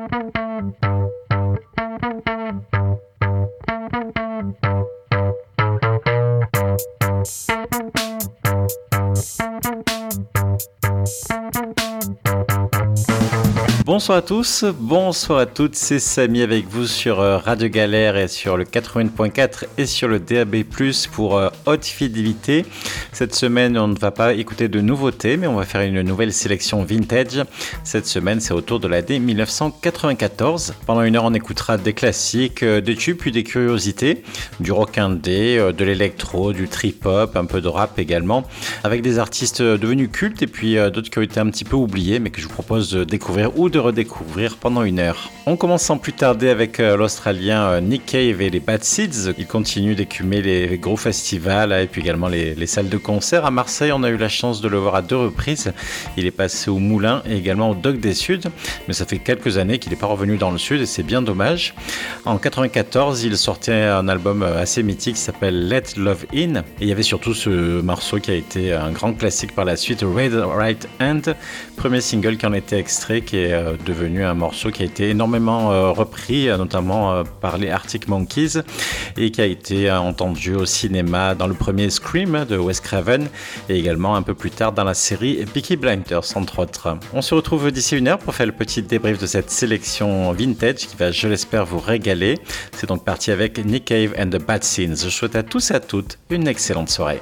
Bonsoir à tous, bonsoir à toutes, c'est Samy avec vous sur Radio Galère et sur le 80.4 et sur le DAB+, pour Haute Fidélité. Cette semaine, on ne va pas écouter de nouveautés, mais on va faire une nouvelle sélection vintage. Cette semaine, c'est autour de l'année 1994. Pendant une heure, on écoutera des classiques, des tubes, puis des curiosités, du rock indé, de l'électro, du trip-hop, un peu de rap également, avec des artistes devenus cultes et puis d'autres qui ont été un petit peu oubliés, mais que je vous propose de découvrir ou de redécouvrir pendant une heure. On commence sans plus tarder avec l'Australien Nick Cave et les Bad Seeds. Il continue d'écumer les gros festivals et puis également les salles de concert. À Marseille, on a eu la chance de le voir à 2 reprises. Il est passé au Moulin et également au Dock des Suds, mais ça fait quelques années qu'il n'est pas revenu dans le Sud et c'est bien dommage. En 94, il sortait un album assez mythique qui s'appelle Let Love In et il y avait surtout ce morceau qui a été un grand classique par la suite, Red Right Hand, premier single qui en était extrait, qui est devenu un morceau qui a été énormément repris, notamment par les Arctic Monkeys, et qui a été entendu au cinéma dans le premier Scream de Wes Craven, et également un peu plus tard dans la série Peaky Blinders, entre autres. On se retrouve d'ici une heure pour faire le petit débrief de cette sélection vintage qui va, je l'espère, vous régaler. C'est donc parti avec Nick Cave and the Bad Seeds. Je souhaite à tous et à toutes une excellente soirée.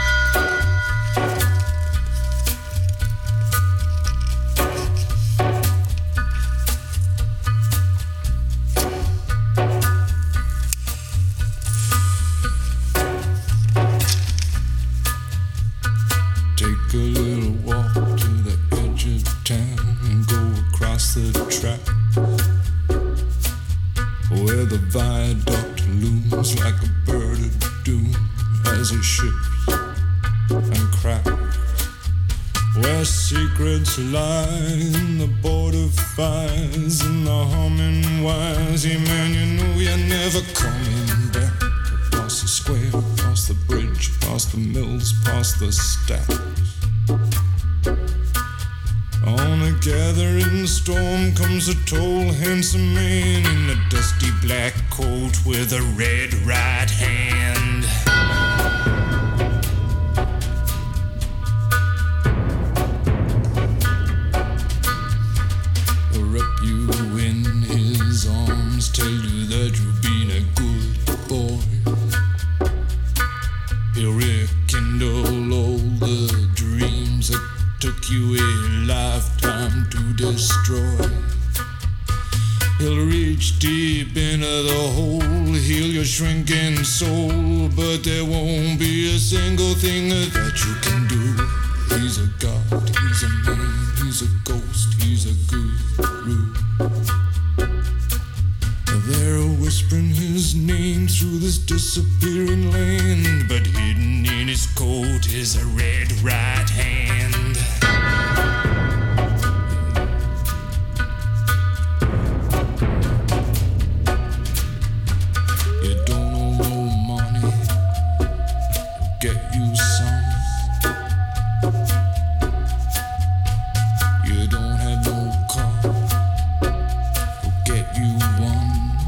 Lie in the border fires and the humming wires. Yeah, man, you know you're never coming back. Past the square, past the bridge, past the mills, past the stacks. On a gathering storm comes a tall, handsome man in a dusty black coat with a red right hand. Tell you that you've been a good boy. He'll rekindle all the dreams that took you a lifetime to destroy. He'll reach deep into the hole, heal your shrinking soul, but there won't be a single thing that you can do. He's a god, he's a man, he's a ghost, he's a guru. They're whispering his name through this disappearing land, but hidden in his coat is a red right hand. You don't owe no money, get you some. You don't have no car, get you one.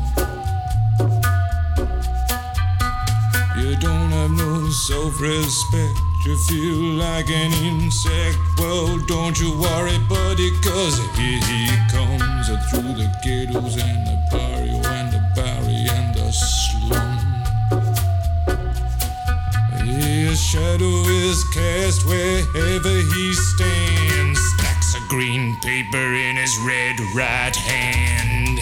You don't have no self-respect, you feel like an insect. Well, don't you worry, buddy, cause here he comes through the ghettos and the barrio and the barry and the slum. His shadow is cast wherever he stands, stacks of green paper in his red right hand.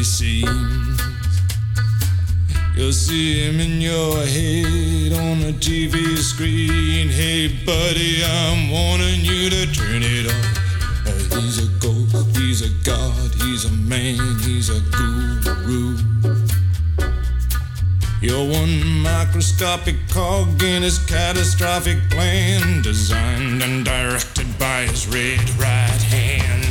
he seems. You'll see him in your head on the TV screen. Hey buddy, I'm warning you to turn it off. He's a ghost, he's a god, he's a man, he's a guru. You're one microscopic cog in his catastrophic plan, designed and directed by his red right hand.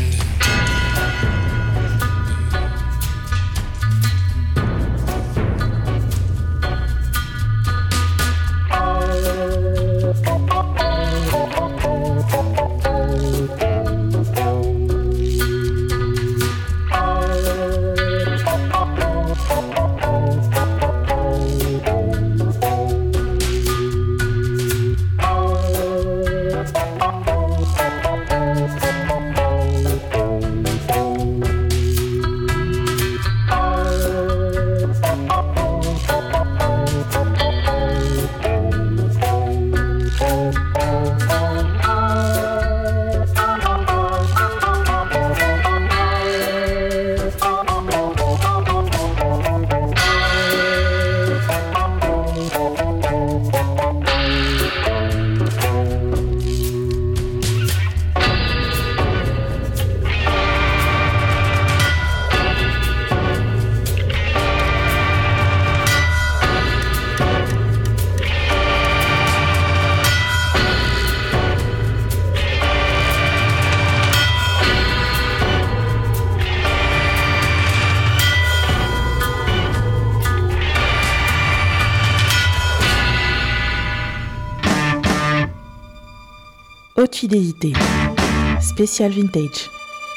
Haute fidélité, spécial vintage.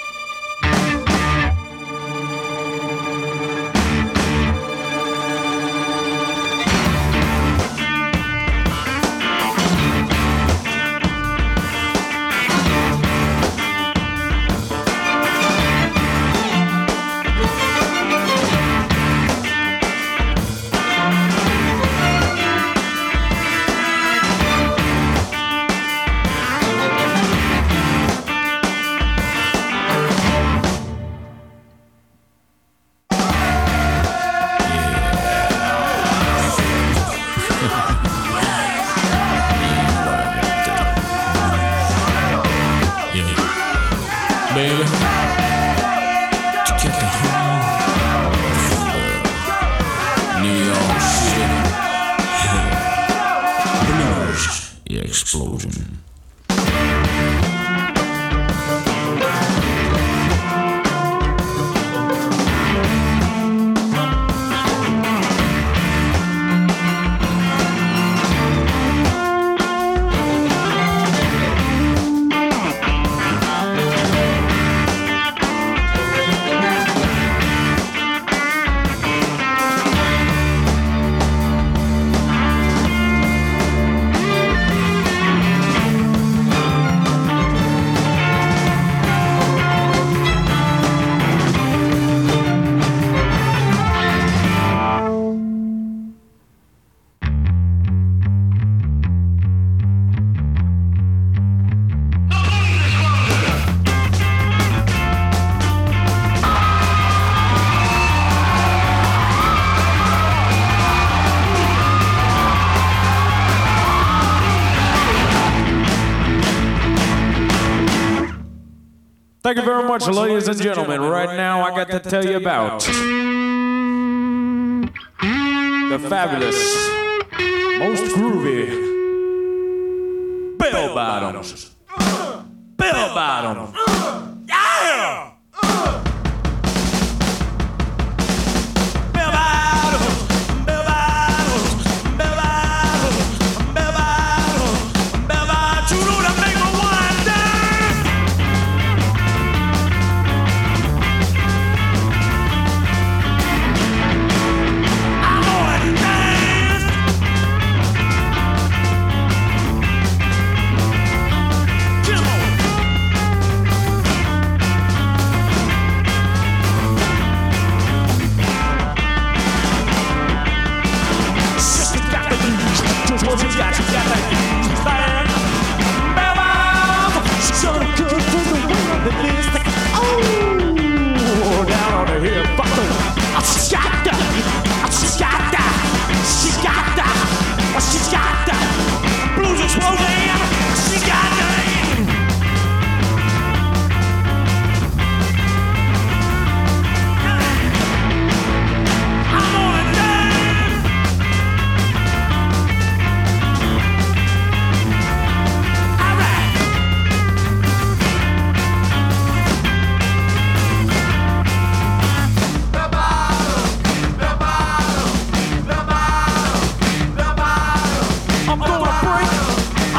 Explosion. Thank you very much, ladies and gentlemen. Right now, I got to tell you about the fabulous, most groovy Bell Bottoms. Bell Bottoms. Yeah!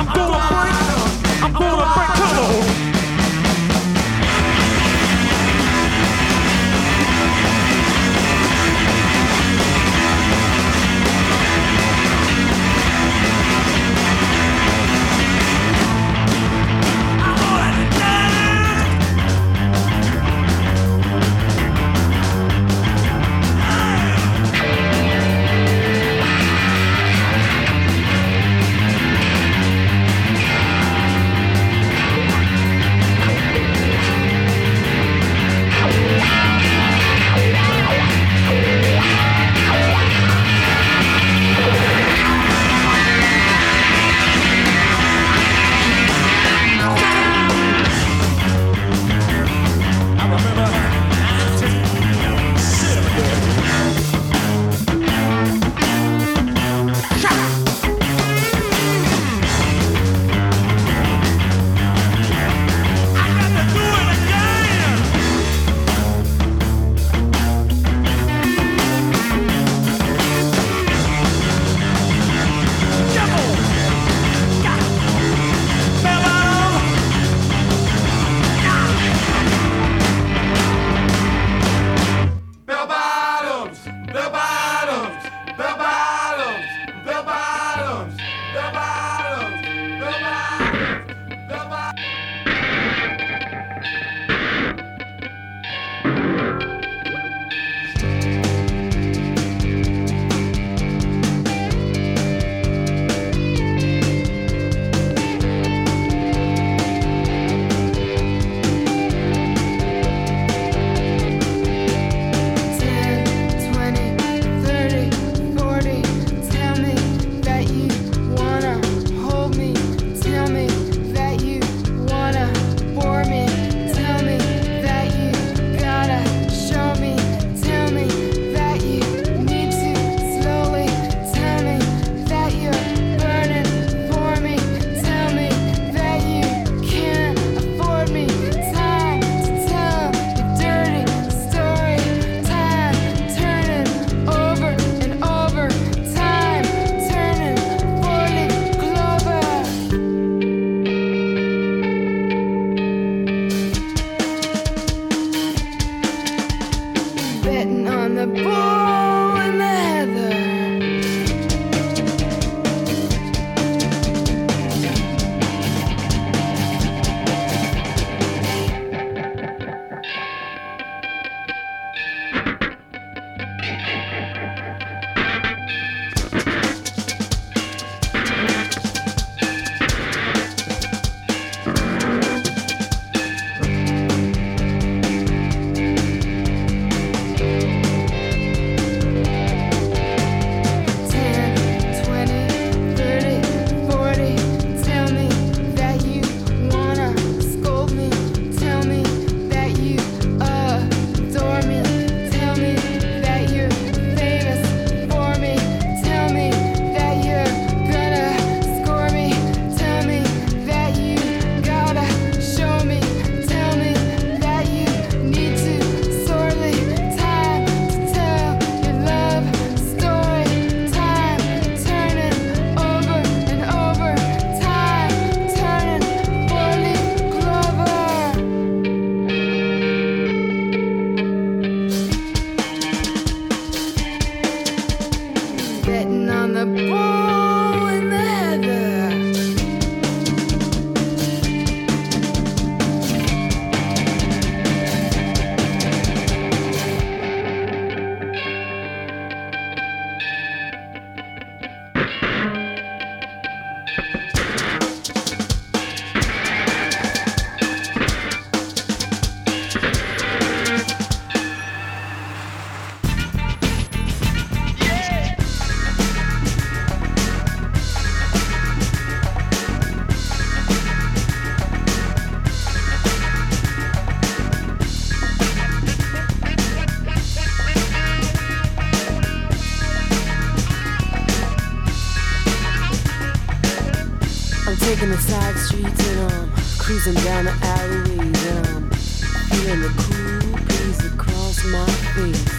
taking the side streets and I'm cruising down the alleyways and I'm feeling the cool breeze across my face.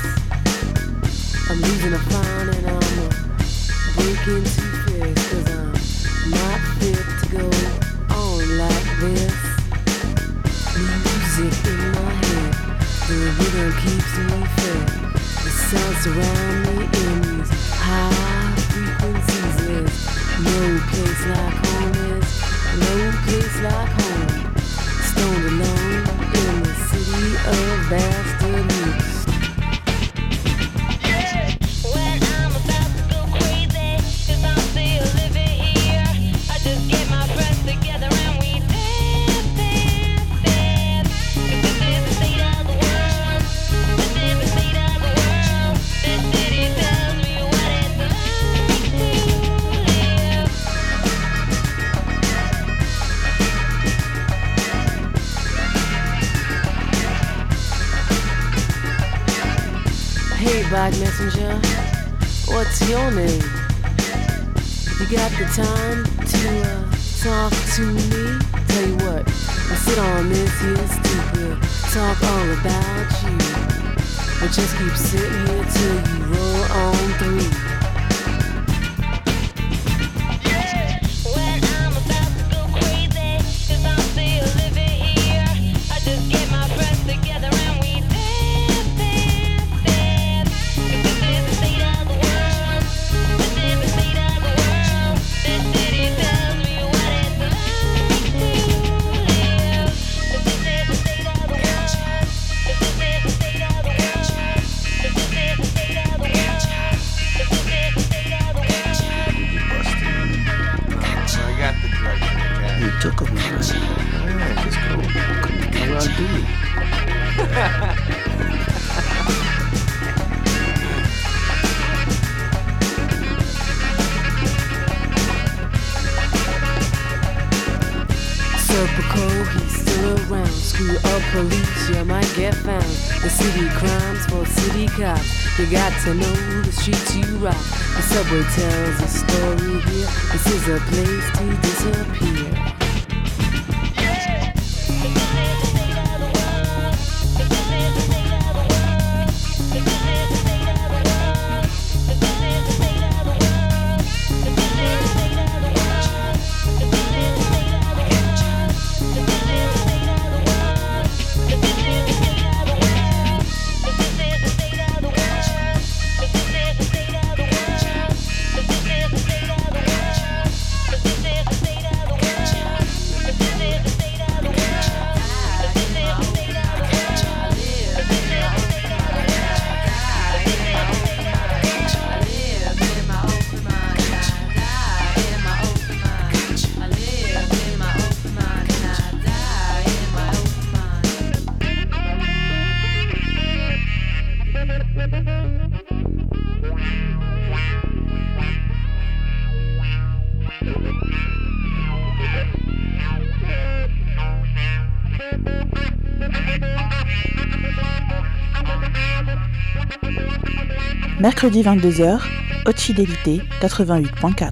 I'm losing a frown and I'm breaking too fast 'cause I'm not fit to go surround me in these high frequencies. There's no place like home, there's no place like home. Stoned alone in the city of bastard youth. When I'm about to go crazy, 'cause I'm still living here, I just get my breath together and we dance, dance, dance. 'Cause this is the state of the world. This is the state of the world. This city tells me what it's like to live. Hey, bike messenger, what's your name? You got the time to talk to me? Tell you what, we'll sit on this here stoop, we'll talk all about you. We'll just keep sitting here till you roll on through. When I'm about to go crazy, 'cause I'm still living here, I just get my breath together and we dance, dance, dance. 'Cause this is the state of the world. This is the state of the world. This city tells me what it's like to live. This is the state of the world. This is the state of the world. This is the state of the world. This is the state of the world. I got the direction. You took him. Yeah, just go. How I do it? Serpico, he's still around. Screw up police, you might get found. The city crimes for city cops. You got to know the streets you rock. The subway tells a story here. This is a place to disappear. Mercredi 22h, Haute Fidélité 88.4.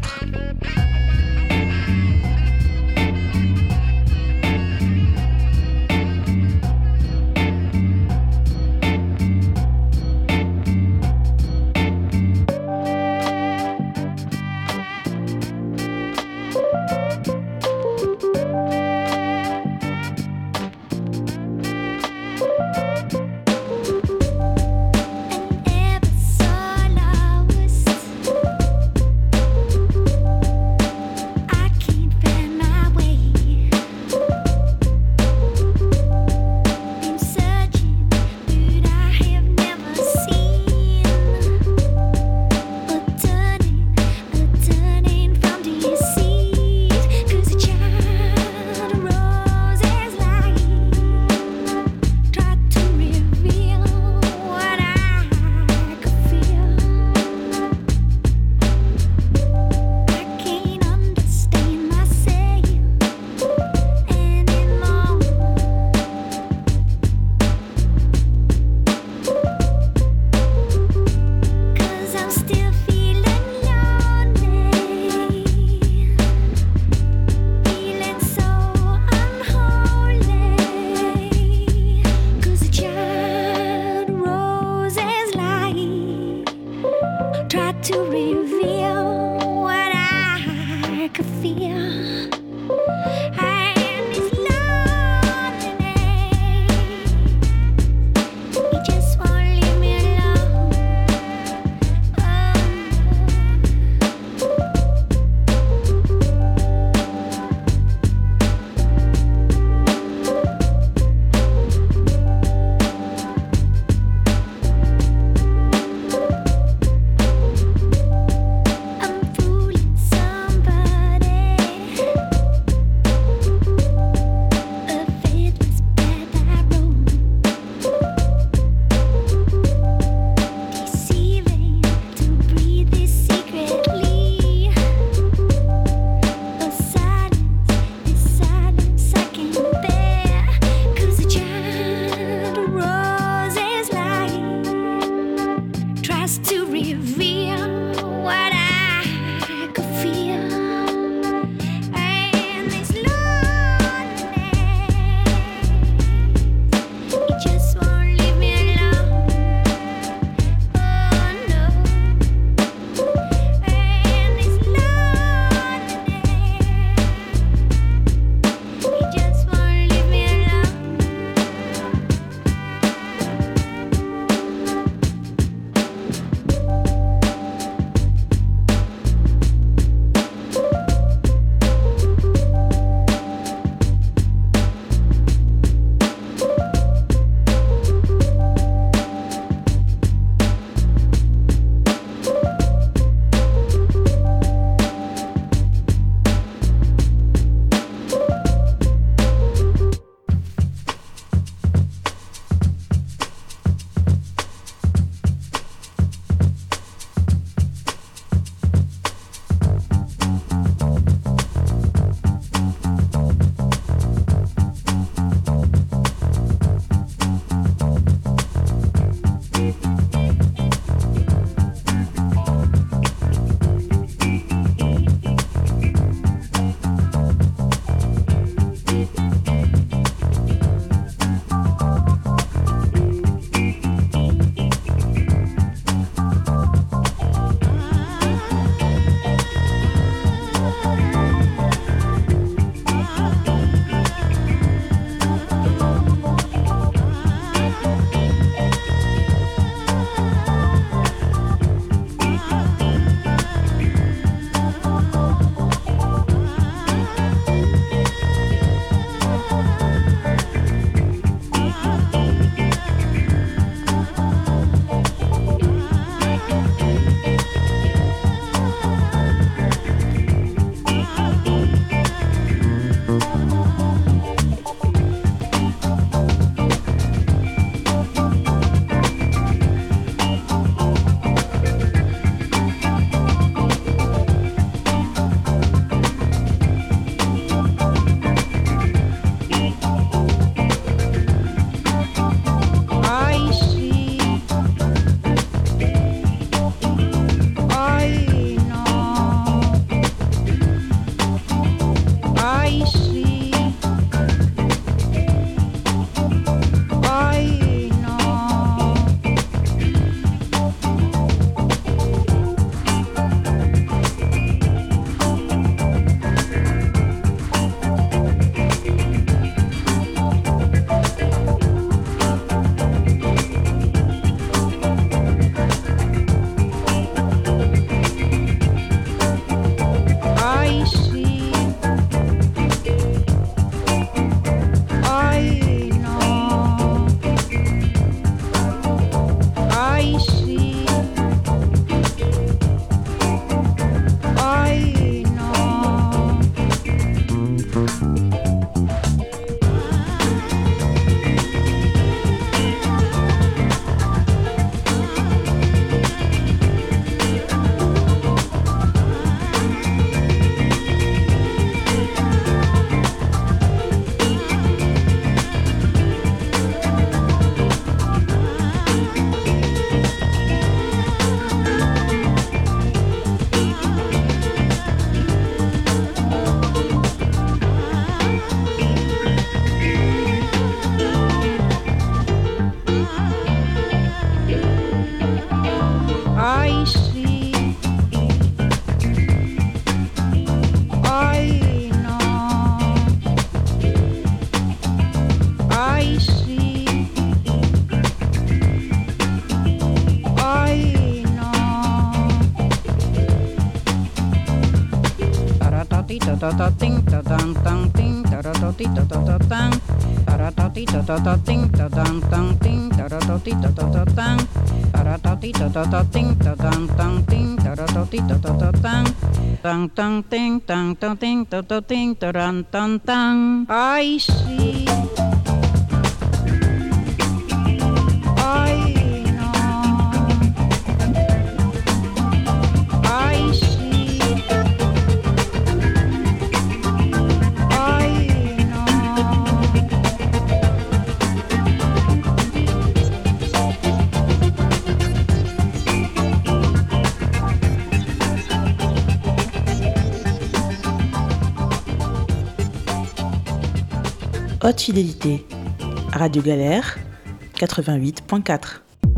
I see. Haute fidélité, Radio Galère, 88.4.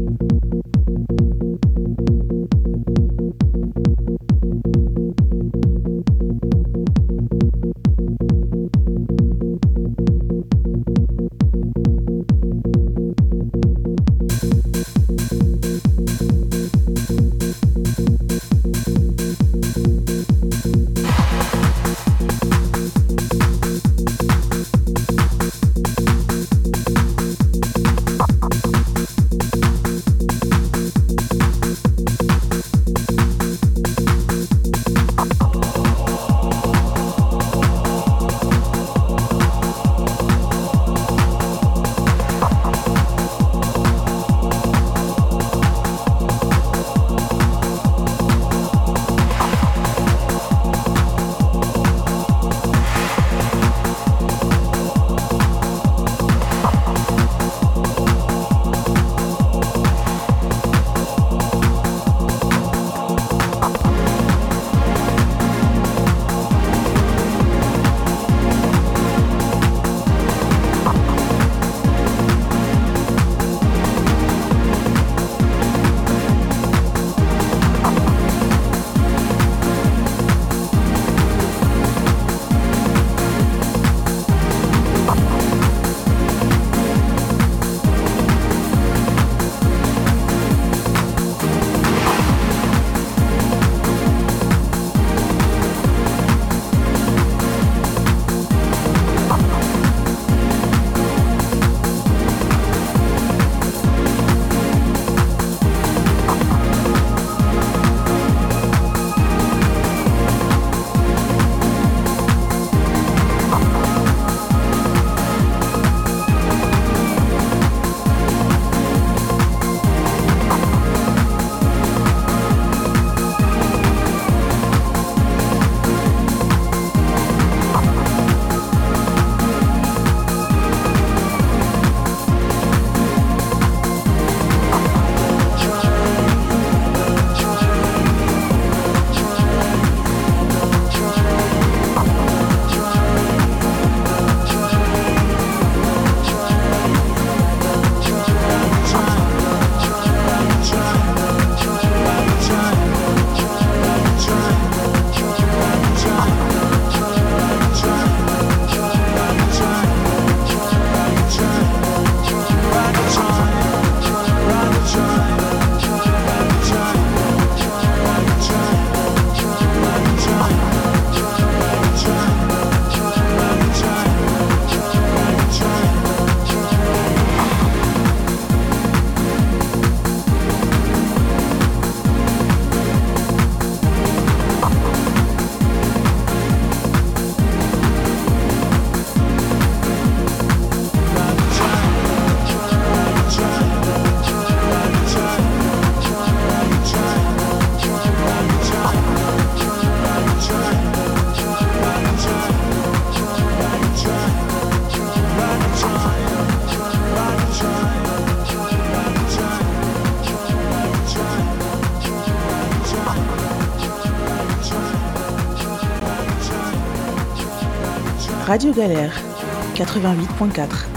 Radio Galère, 88.4.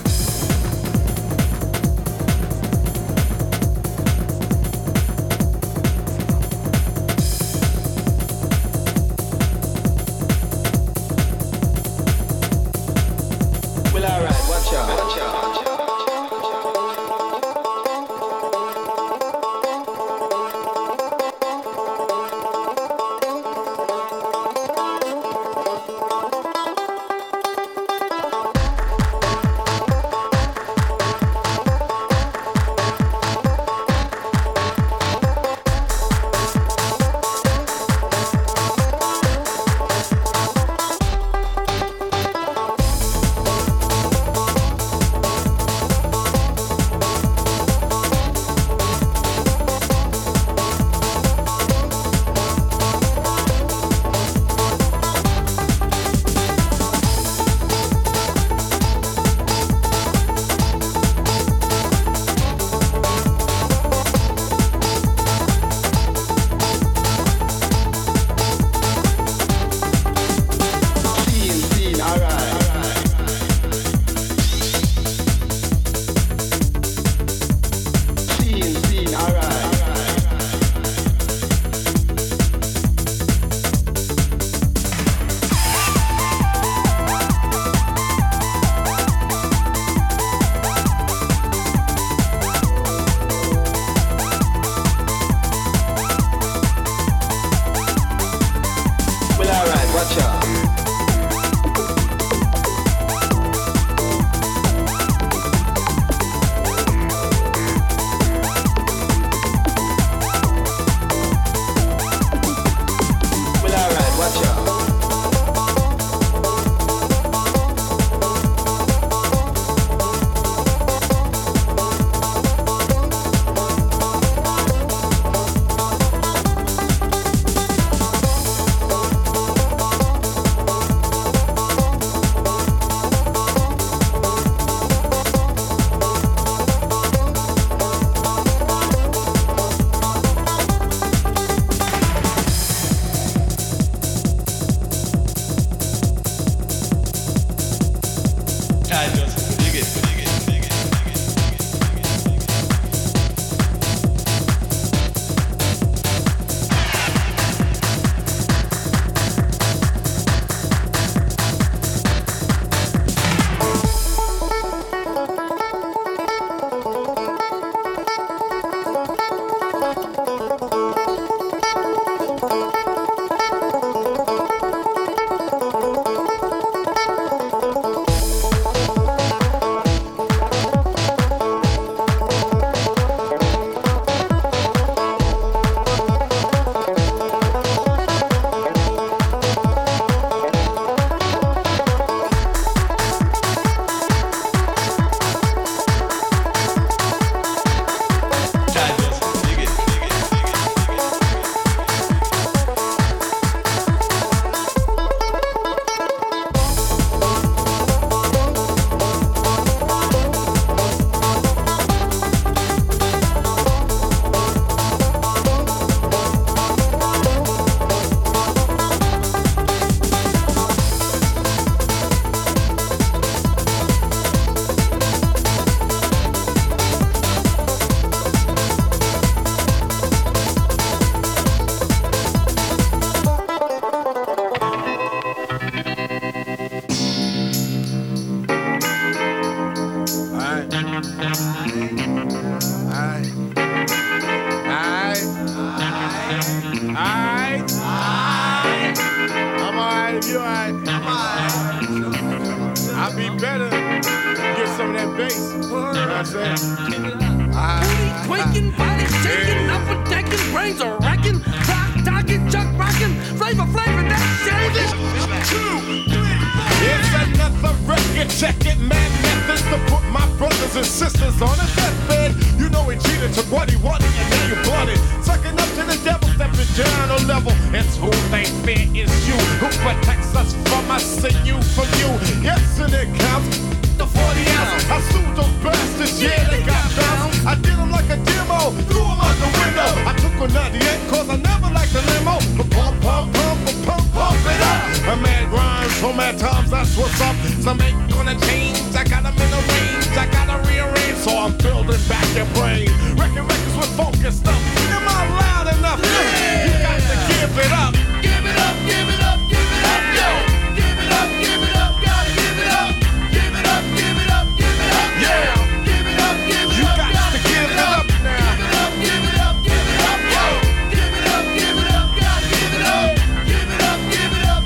bass. You know what I'm saying? Booty quaking, body shaking, upper decking, brains are racking, rock talking, chuck rocking, flavor, that shaving. 2, 3, 4. It's another record, check it, man. Methods to put my brothers and sisters on a deathbed. You know he cheated, took what he wanted, and now you blooded. Sucking up to the devil, stepping down a level. It's who they fear is you, who protects us from us and you from you. Yes, and it counts. The 40 ounce, I sued those bastards, yeah, they got bounced. I did them like a demo, threw them out the window. I took a 98 cause I never liked the limo. But pump it up. A mad rhymes, so mad times, that's what's up. Some ain't gonna change, I got them in the range. I gotta rearrange, so I'm building back your brain. Records with focus stuff. Am I loud enough? Yeah. You got to give it up. Give it up, give it up, give it up, yo. Give it up, gotta give it up. Give it up, yeah. Give it up, you got to give it up now. Give it up, yo. Give it up, gotta give it up. Give it up now.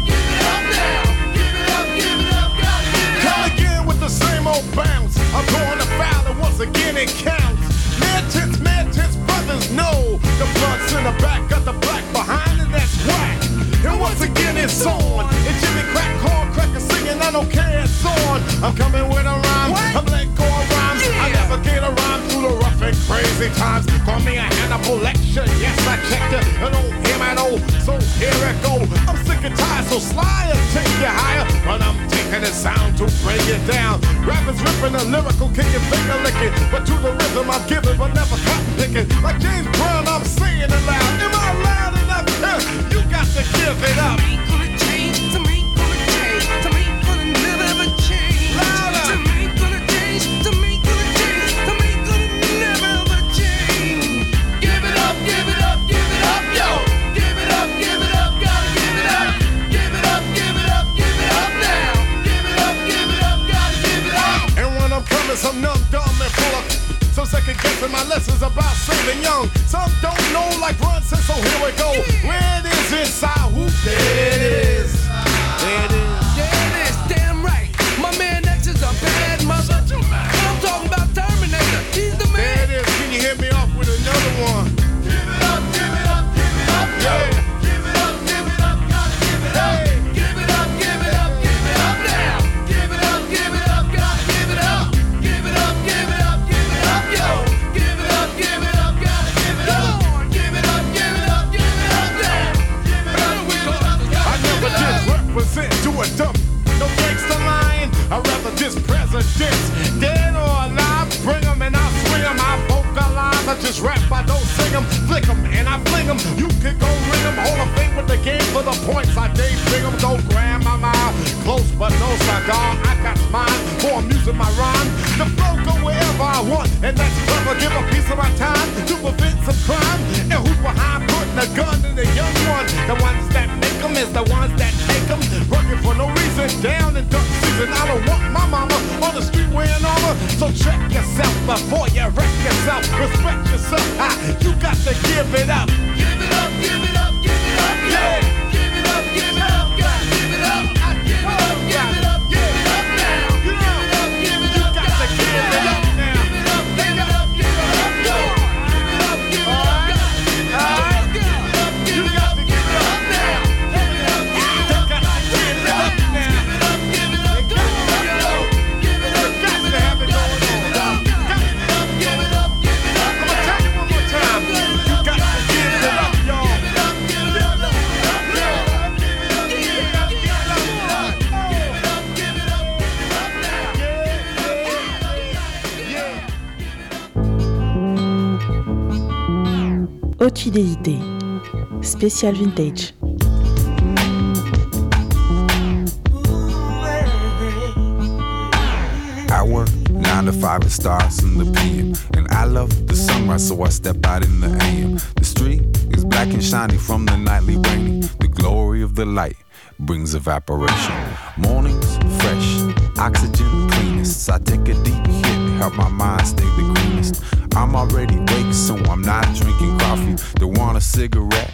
Give it up, gotta give it up. Come again with the same old bounce. I'm going to foul and once again it counts. Mad tits, brothers know. The blood's in the back, got the black behind it, that's whack. And once again it's on. And Jimmy Crack, corn cracker singing, I don't care, it's on. I'm coming with a rhyme, I'm letting go of rhymes. Yeah. I navigate a rhyme through the rough and crazy times. Call me a Hannibal lecture, yes I checked it. I don't hear my no, so here it go. I'm sick and tired, so Sly will take you higher. But I'm taking the sound to break it down. Rappers ripping the lyrical, kicking, finger licking. But to the rhythm I'm giving, but never cotton picking. Like James Brown, I'm saying it loud. Am I loud enough? You got to give it up. Some ain't gonna change, some ain't gonna change, some ain't gonna never ever change. Louder. Some ain't gonna change, some ain't gonna change, some ain't gonna never ever change. Give it up, give it up, give it up, yo. Give it up, gotta give it up. Give it up, give it up, give it up now. Give it up, gotta give it up. And when I'm coming, some numb, dumb, and full of. Some second guessing my lessons about saving young. Some don't know like run since, so here we go. Where it is inside, who there it is. There it is. There it is, damn right. My man X is a bad mother. I'm talking about Terminator, he's the man. There it is, can you hit me off with another one? Give it up, give it up, give it up, yeah. Give it up, gotta give it up. Give it up, give it up, give it up now. Give it up, gotta give it up. Give it up, give it up, give it up, yo. Give it up, gotta give it up. Give it up, give it up, give it up now. Give it up, I never just represent to a dump. No gangsta line, I'd rather just presidents. Dead or alive, bring them and I swing them. I vocalize, I just rap, I don't sing them. Flick them and I fling them. You can go ring them. Hold a thing with the game for the points. I daydream them, don't grab my mouth. Close but no cigar, I got mine. For I'm using my rhyme. The flow go wherever I want, and that's clever. Give a piece of my time to prevent some crime. And who's behind putting a gun in the young one? The ones that make them is the ones that take them. Working for no reason, down in duck season. I don't want my mama on the street wearing armor. So check yourself before you wreck yourself. Respect yourself, you got to give it up. Give it up, give it up, give it up, yeah. Give it up, gotta give it up. I give it up, give it up, give it up now. Give it up, you got to give it up now. Give it up, give it up, give it up, yo. Give it up, gotta give it up. You got to give it up now. Give it up, you got to give it up now. Give it up, give it up, give it up. Got to have it going on. Give it up, give it up. I'm gonna tell you one more time. You got to give it up, y'all. Give it up, Haute fidélité, spécial vintage. I work 9 to 5, it starts in the PM. And I love the sunrise, so I step out in the AM. The street is black and shiny from the nightly raining. The glory of the light brings evaporation. Mornings, fresh, oxygen cleanest. I take a deep hit, help my mind stay the greenest. I'm already awake, so I'm not drinking coffee. Don't want a cigarette, cause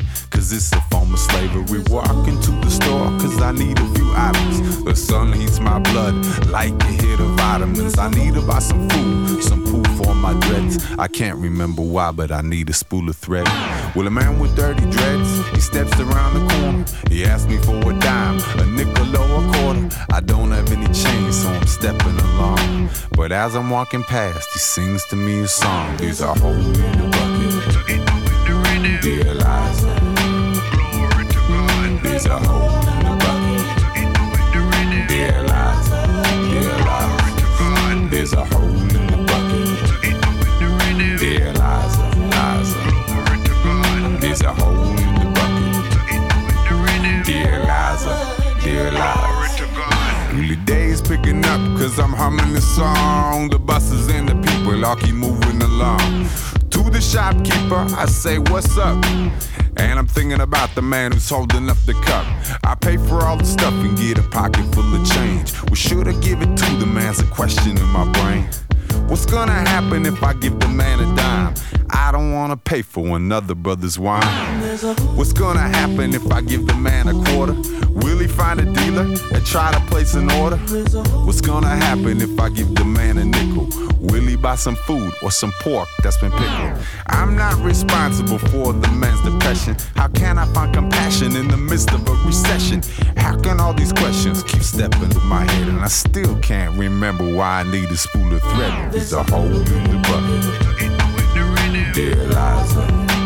cause it's a form of slavery. Walk into the store cause I need a few items. The sun heats my blood like a hit of vitamins. I need to buy some food, some poo for my dreads. I can't remember why, but I need a spool of thread. Well, a man with dirty dreads, he steps around the corner. He asks me for a dime, a nickel or a quarter. I don't have any change, so I'm stepping along. But as I'm walking past, he sings to me a song. There's a hole in the bucket, dear Eliza. There's a hole in the bucket, dear Eliza, dear Eliza. There's a hole in the bucket, dear Eliza, Eliza. There's a hole in the bucket, dear Eliza, dear Eliza. Well, the day's picking up cause I'm humming the song. The buses and the people all keep moving along. To the shopkeeper, I say, what's up? And I'm thinking about the man who's holding up the cup. I pay for all the stuff and get a pocket full of change. Well, should I give it to the man's a question in my brain. What's gonna happen if I give the man a dime? I don't wanna pay for another brother's wine. What's gonna happen if I give the man a quarter? Will he find a dealer and try to place an order? What's gonna happen if I give the man a nickel? Will he buy some food or some pork that's been pickled? I'm not responsible for the man's depression. How can I find compassion in the midst of a recession? How can all these questions keep stepping through my head and I still can't remember why I need a spool of thread? There's a hole in the bucket, dear Eliza.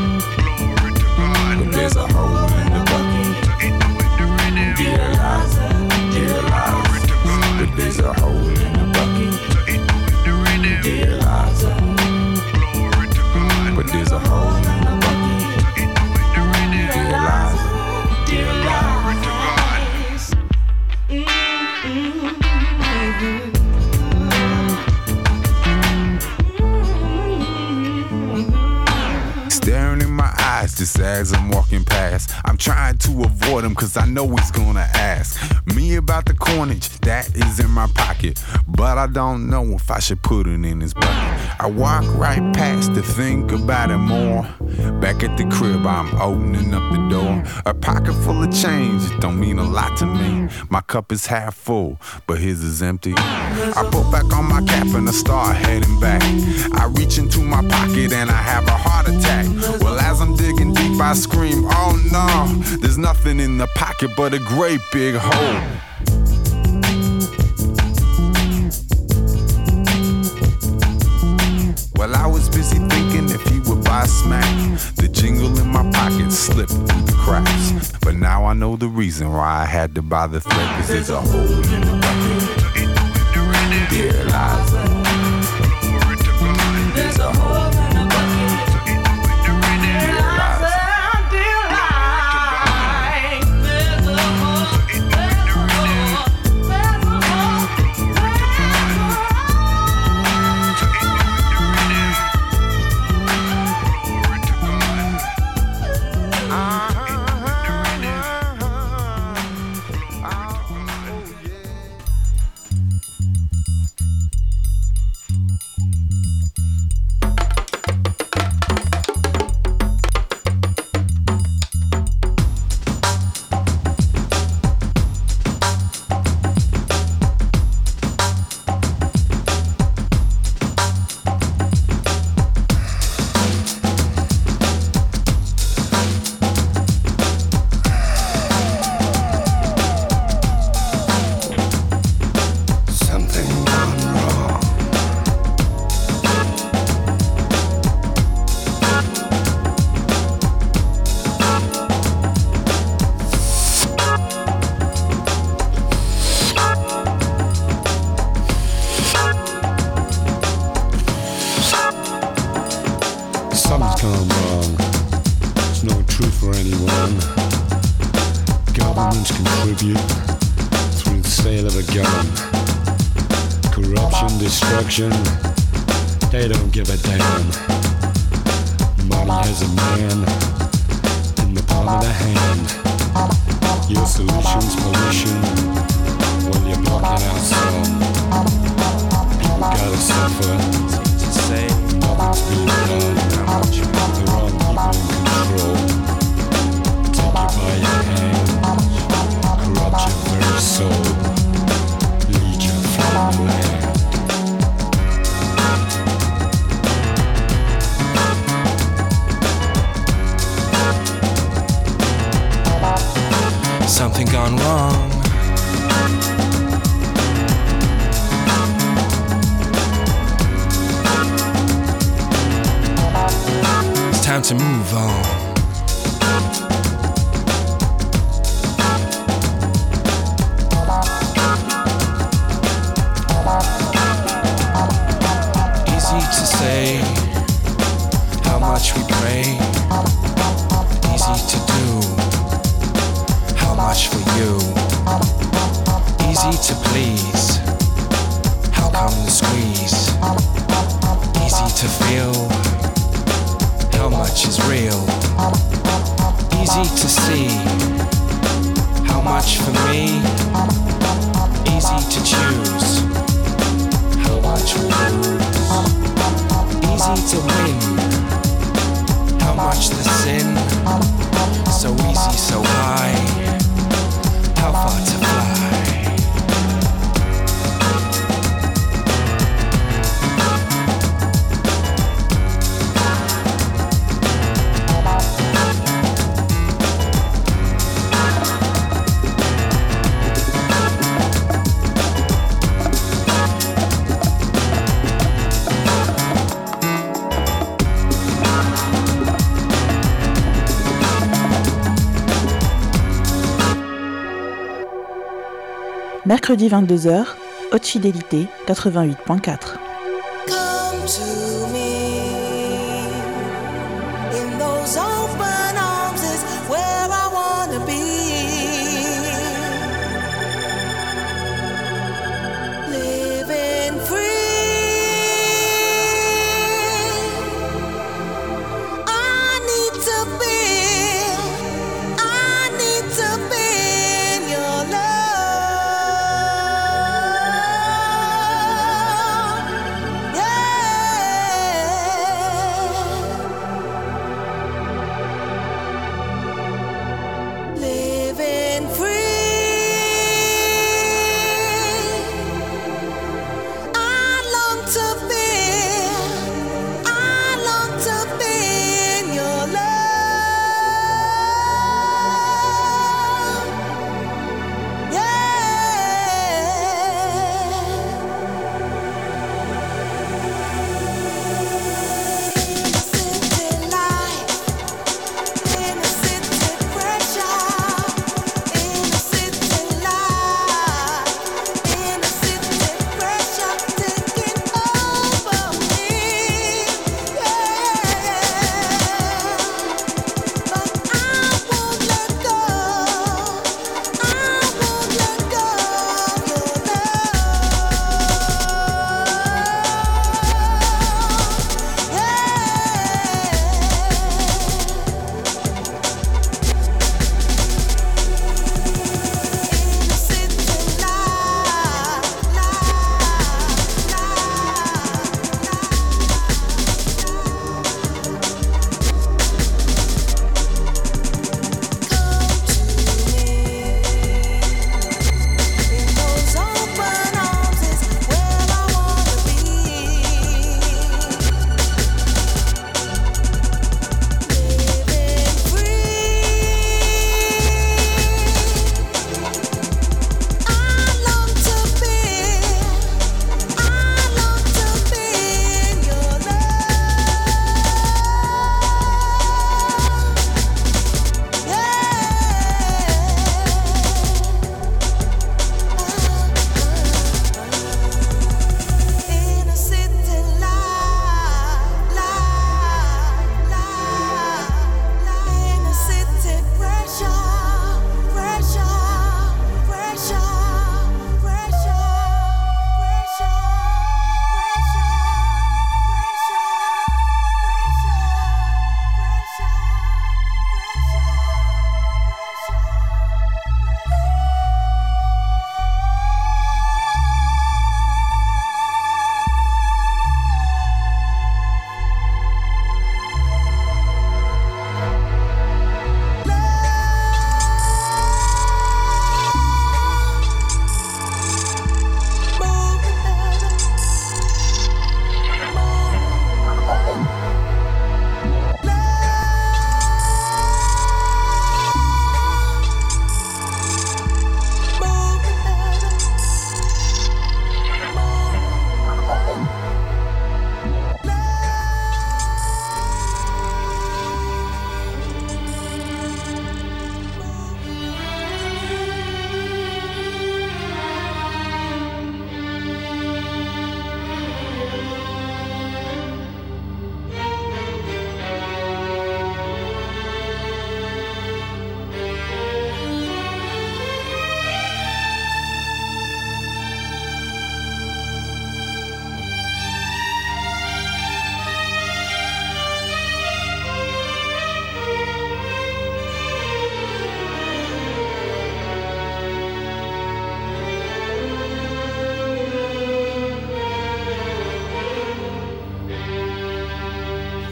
But there's a hole in the bucket, dear Eliza, dear Eliza. But there's a hole in the bucket, dear Eliza. But there's a hole in the bucket, dear Eliza, dear Eliza. Staring in my eyes just as I'm walking past. I'm trying to avoid him cause I know he's gonna ask me about the coinage that is in my pocket, but I don't know if I should put it in his bucket. I walk right past to think about it more. Back at the crib I'm opening up the door. A pocket full of change, it don't mean a lot to me. My cup is half full, but his is empty. I put back on my cap and I start heading back. I reach into my pocket and I have a heart attack. Well, as I'm digging deep, I scream, oh no, there's nothing in the pocket but a great big hole. Well, I was busy thinking if he would buy a smack. The jingle in my pocket slipped through the cracks. But now I know the reason why I had to buy the thread, cause there's a hole in the bucket, dear Eliza. There's a hole in the bucket, dear Eliza. They don't give a damn. Money has a man in the palm of the hand. Your solution's pollution when you're blocking out sun. People gotta suffer. Nothing's being done. The wrong people in control. It's time to move on. Easy to say how much we pray. Easy to do how much for you. Easy to please. How come the squeeze? Easy to feel how much is real. Easy to see how much for me. Easy to choose how much we lose. Easy to win how much the sin. So easy, so high. How far to fly? Mercredi 22h, Haute Fidélité 88.4. Come to me in those open arms is where I wanna be. Living free. I need to be in your love.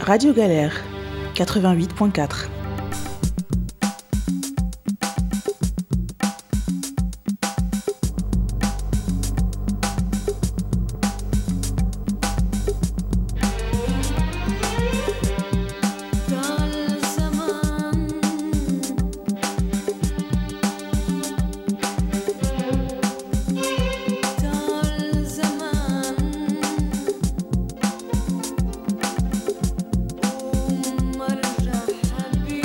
Radio Galère 88.4. مرجع حبيبي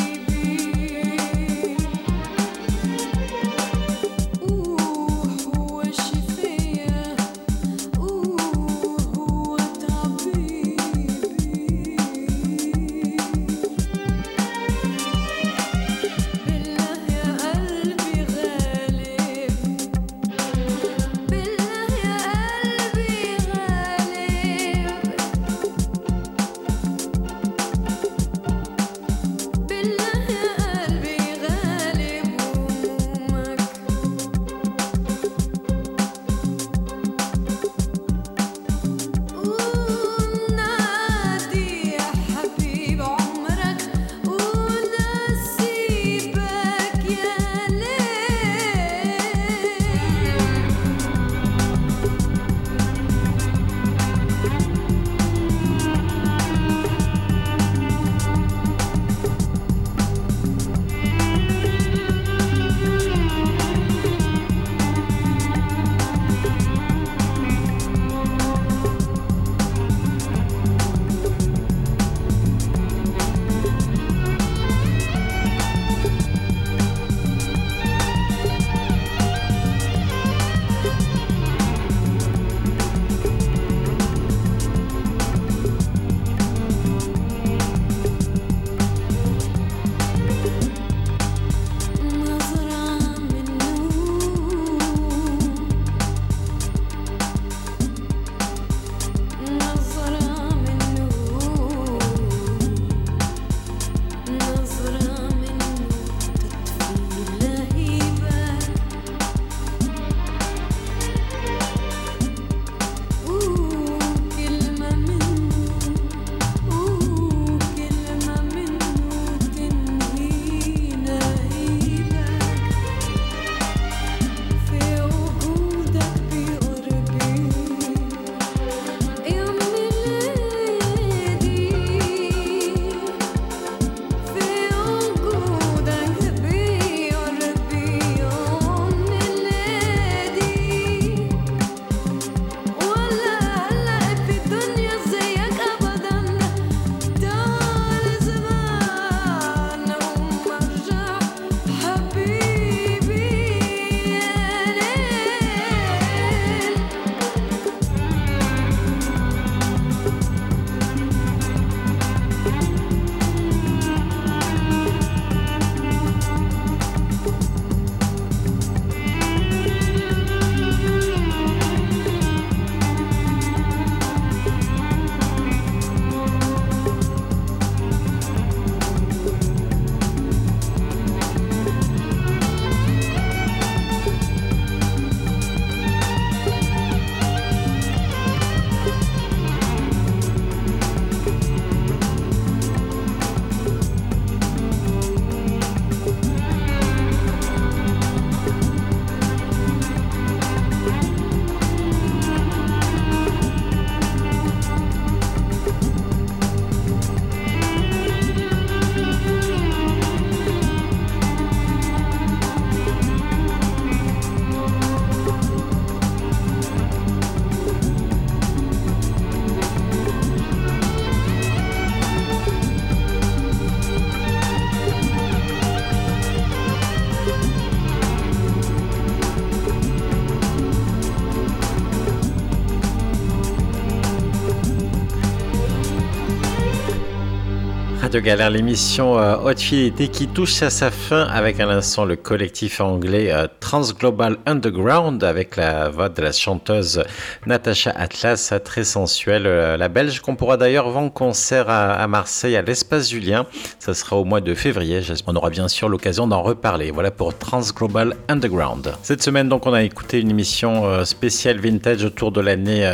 Radio Galère, l'émission Haute Fidélité qui touche à sa fin avec à l'instant le collectif anglais Transglobal Underground avec la voix de la chanteuse Natacha Atlas, très sensuelle. La Belge qu'on pourra d'ailleurs voir en concert à Marseille à l'Espace Julien. Ça sera au mois de février. On aura bien sûr l'occasion d'en reparler. Voilà pour Transglobal Underground. Cette semaine donc on a écouté une émission spéciale vintage autour de l'année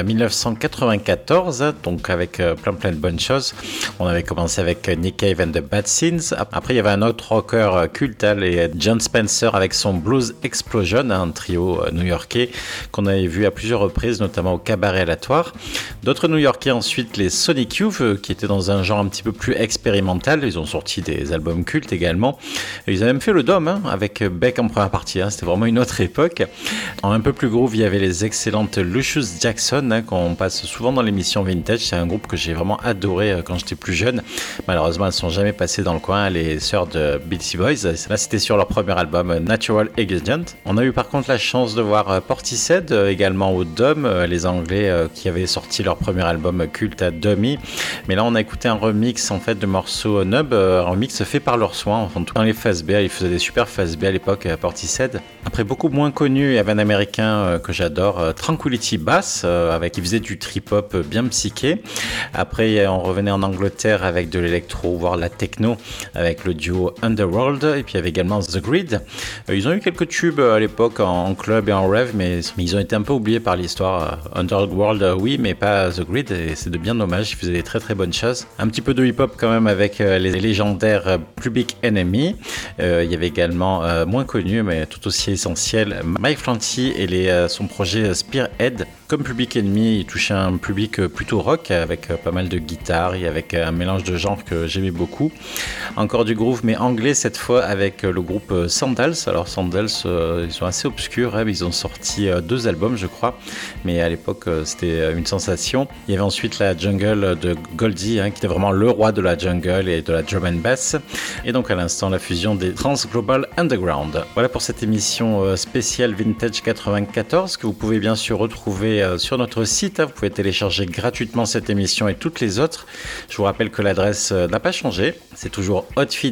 1994, donc avec plein de bonnes choses. On avait commencé avec Nick Cave and the Bad Scenes. Après, il y avait un autre rocker culte, et John Spencer avec son Blues Explosion, un trio new-yorkais qu'on avait vu à plusieurs reprises, notamment au Cabaret Aléatoire. D'autres new-yorkais ensuite, les Sonic Youth, qui étaient dans un genre un petit peu plus expérimental. Ils ont sorti des albums cultes également. Et ils avaient même fait le Dôme avec Beck en première partie. C'était vraiment une autre époque. En un peu plus groove, il y avait les excellentes Lucious Jackson, qu'on passe souvent dans l'émission Vintage. C'est un groupe que j'ai vraiment adoré quand j'étais plus jeune. Malheureusement, elles ne sont jamais passées dans le coin, les sœurs de Beastie Boys. Là, c'était sur leur premier album, Natural Ingredient. On a eu par contre la chance de voir Portishead également au Dôme, les Anglais qui avaient sorti leur premier album culte à Dummy. Mais là, on a écouté un remix en fait de morceaux Nub, un remix fait par leurs soins. Enfin, tout dans les phases B, ils faisaient des super phases B à l'époque, Portishead. Après, beaucoup moins connu, il y avait un américain que j'adore, Tranquility Bass, qui faisait du trip-hop bien psyché. Après, on revenait en Angleterre avec de l'électro, voire la techno, avec le duo Underworld. Et puis il y avait également The Grid. Ils ont eu quelques tubes à l'époque en club et en rave, mais ils ont été un peu oubliés par l'histoire. Underworld, oui, mais pas The Grid, et c'est de bien dommage. Ils faisaient des très bonnes choses. Un petit peu de hip-hop quand même avec les légendaires Public Enemy. Il y avait également, moins connu, mais tout aussi essentiel, Mike Flanty et son projet Spearhead. Comme Public Enemy, il touchait un public plutôt rock avec pas mal de guitare et avec un mélange de genres que j'aimais beaucoup. Encore du groove, mais anglais cette fois avec le groupe Sandals. Alors Sandals, ils sont assez obscurs, ils ont sorti 2 albums je crois, mais à l'époque c'était une sensation. Il y avait ensuite la Jungle de Goldie, qui était vraiment le roi de la jungle et de la drum and bass. Et donc à l'instant la fusion des Transglobal Underground. Voilà pour cette émission spéciale Vintage 94 que vous pouvez bien sûr retrouver sur notre site. Vous pouvez télécharger gratuitement cette émission et toutes les autres. Je vous rappelle que l'adresse n'a pas changé. C'est toujours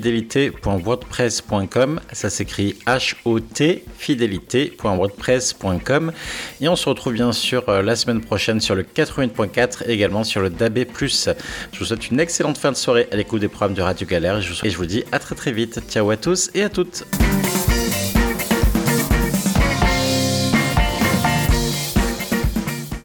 hautefidélité.wordpress.com. Ça s'écrit HOT fidélité.wordpress.com. Et on se retrouve bien sûr la semaine prochaine sur le 88.4 et également sur le DAB+. Je vous souhaite une excellente fin de soirée à l'écoute des programmes de Radio Galère et je vous dis à très vite. Ciao à tous et à toutes.